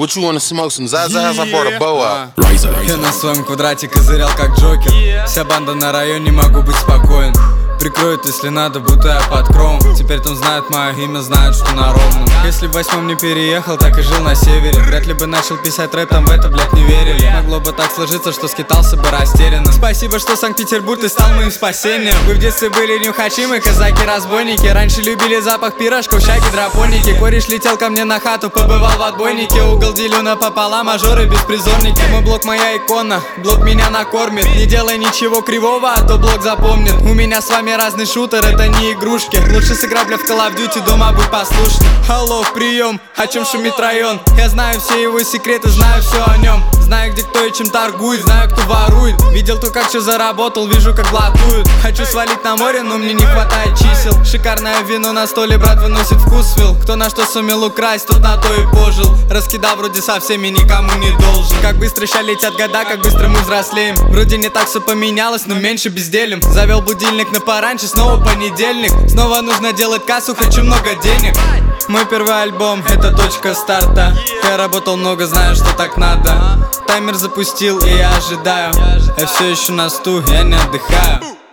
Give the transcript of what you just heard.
What you wanna smoke, some Zazas? I brought a bow out. Я на своем квадрате козырял как Джокер. Вся банда на районе, могу быть спокоен. Прикроют, если надо, будто я под кровом. Теперь там знают мое имя, знают, что на ровном. Если в 8-м не переехал, так и жил на севере. Вряд ли бы начал писать рэп, там в это, блядь, не верили. Могло бы так сложиться, что скитался бы растерянным. Спасибо, что Санкт-Петербург, ты стал моим спасением. Вы в детстве были нюхачи, мы казаки-разбойники. Раньше любили запах пирожков, ща гидропоники. Кореш летел ко мне на хату, побывал в отбойнике. Угол делю напополам, мажоры беспризорники. Мой блок моя икона, блок меня накормит. Не делай ничего кривого, а то блок запомнит. У меня с вами разный шутер, это не игрушки. Лучше сыграй, бля, в Call of Duty, дома будь послушным. Алло, прием, о чем шумит район? Я знаю все его секреты, знаю все о нем. Знаю, где кто и чем торгует, знаю, кто ворует. Видел то, как все заработал, вижу, как блатуют. Хочу свалить на море, но мне не хватает чисел. Шикарное вино на столе, брат выносит вкусвилл. Кто на что сумел украсть, тот на то и пожил. Раскидал вроде со всеми, никому не должен. Как быстро ща летят года, как быстро мы взрослеем. Вроде не так все поменялось, но меньше безделим. Завел будильник на пораньше, снова понедельник. Снова нужно делать кассу, хочу много денег. Мой первый альбом, это точка старта. Я работал много, знаю, что так надо. Таймер запустил, и я ожидаю. Я все еще на сту, я не отдыхаю.